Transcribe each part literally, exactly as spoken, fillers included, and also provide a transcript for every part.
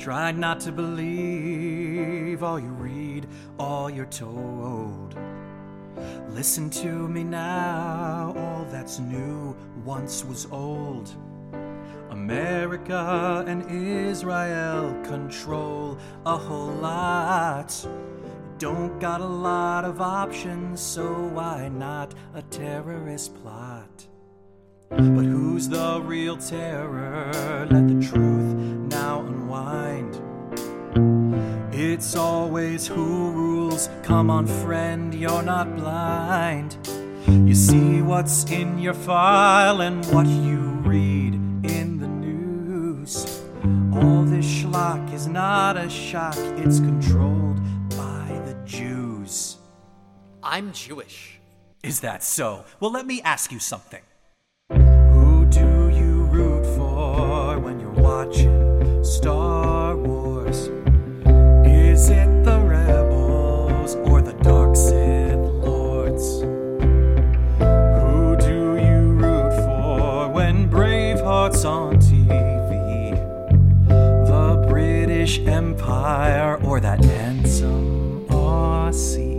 Try not to believe all you read, all you're told. Listen to me now, all that's new once was old. America and Israel control a whole lot. Don't got a lot of options, so why not a terrorist plot? But who's the real terror? Let the truth now unwind. It's always who rules. Come on, friend, you're not blind. You see what's in your file and what you read in the news. All this schlock is not a shock, it's controlled by the Jews. I'm Jewish. Is that so? Well, let me ask you something. Who do you root for when you're watching Star Wars? Is it the rebels or the dark Sith lords? Who do you root for when Braveheart's on T V? The British Empire or that handsome Aussie?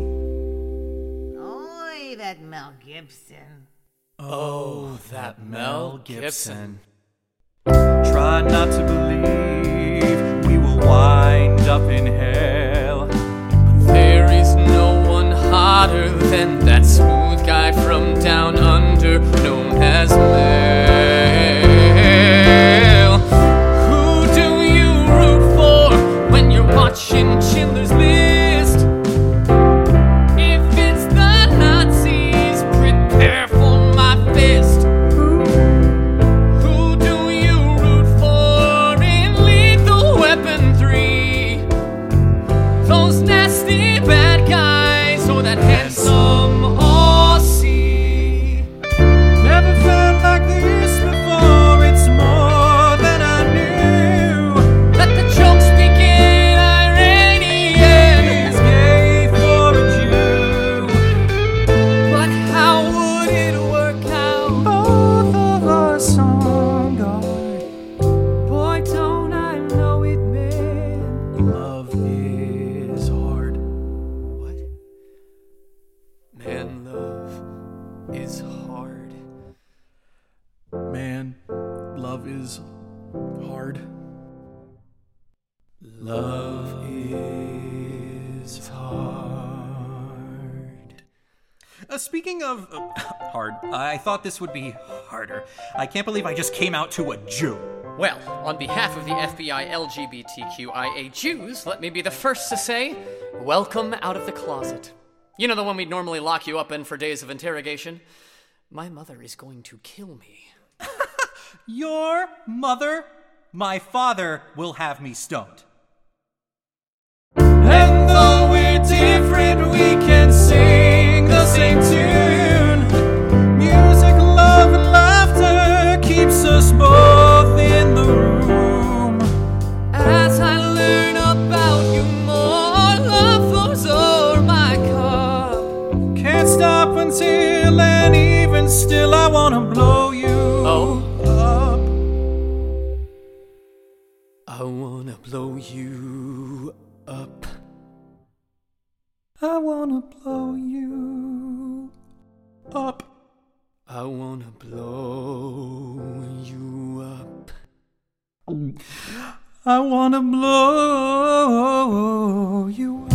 Oi, that Mel Gibson. Oh, that Mel Gibson. Try not to believe we will wind up in hell. There is no one hotter than that smooth guy from down under known as Mel. Who do you root for when you're watching Schindler's List? If it's the Nazis, prepare for my fist. Who do you root for in Lethal Weapon three? Those nasty bad guys or that handsome Aussie? Never felt like this before, it's more than I knew. Let the jokes begin, Iranian. He's gay for a Jew. But how would it work out? Both of us on guard. Boy, don't I know it, man. Love is hard. What? Man, love is hard. Man, love is hard. Love is hard. Uh, speaking of uh, hard, I thought this would be harder. I can't believe I just came out to a Jew. Well, on behalf of the F B I L G B T Q I A Jews, let me be the first to say, welcome out of the closet. You know the one we'd normally lock you up in for days of interrogation? My mother is going to kill me. Your mother? My father will have me stoned. And though we're different, we can sing the same tune. Music, love, and laughter keeps us both in the room. As I learn about you more, love flows o'er my cup. Can't stop until, and even still, I wanna blow you Oh. up. I wanna blow you up. I wanna blow you up. I wanna blow you up. I wanna blow you